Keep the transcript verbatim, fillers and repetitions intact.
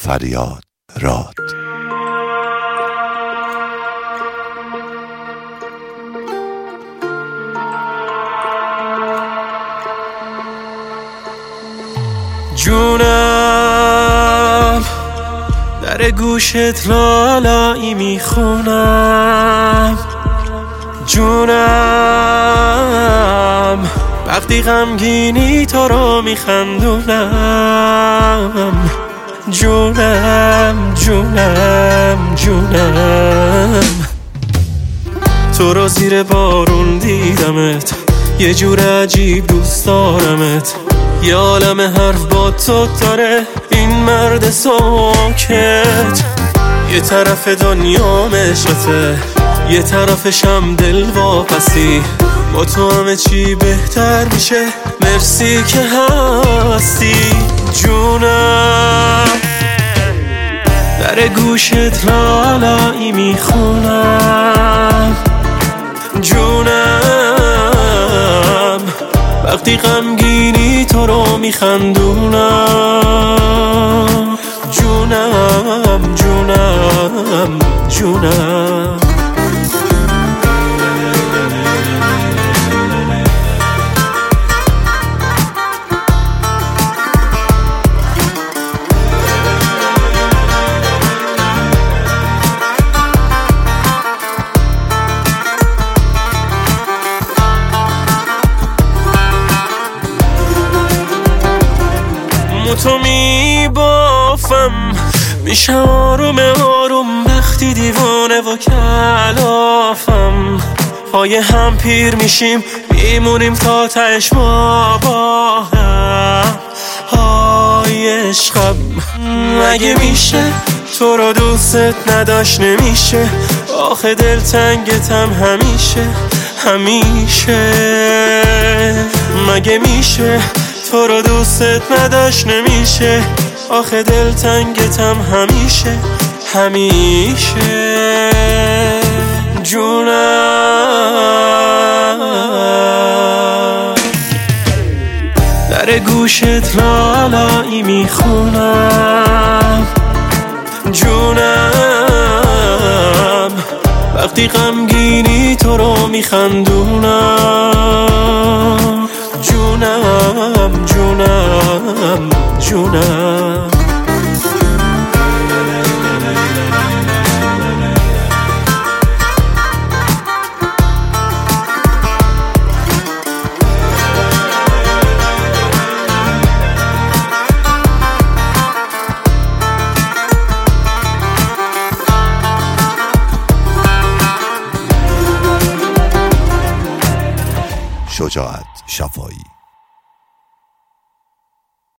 فریاد راد. جونم در گوشت لالایی میخونم، جونم وقتی غمگینی تو رو میخندونم، جونم جونم جونم. تو رو زیر بارون دیدمت، یه جور عجیب دوست دارمت، یه عالم حرف با تو داره این مرد ساکت. یه طرف دنیا عشقته، یه طرفشم دل واپسی، با تو همه چی بهتر میشه، مرسی که هستی. جونم در گوشت لالایی میخونم، جونم وقتی غمگینی تو رو میخندونم، جونم جونم جونم. تو می بافم میشم آروم آروم وقتی دیوانه و کلافم، پای هم پیر میشیم میمونیم تا تهش ما با هم. های عشقم مگه میشه تو رو دوستت نداشت نمیشه، آخه دلتنگتم همیشه همیشه. مگه میشه تو رو دوستت نداشت نمیشه، آخه دلتنگتم همیشه همیشه. جونم در گوشت لالایی میخونم، جونم وقتی غمگینی تو رو میخندونم، جونم جونم جونم. شجاعت شفایی.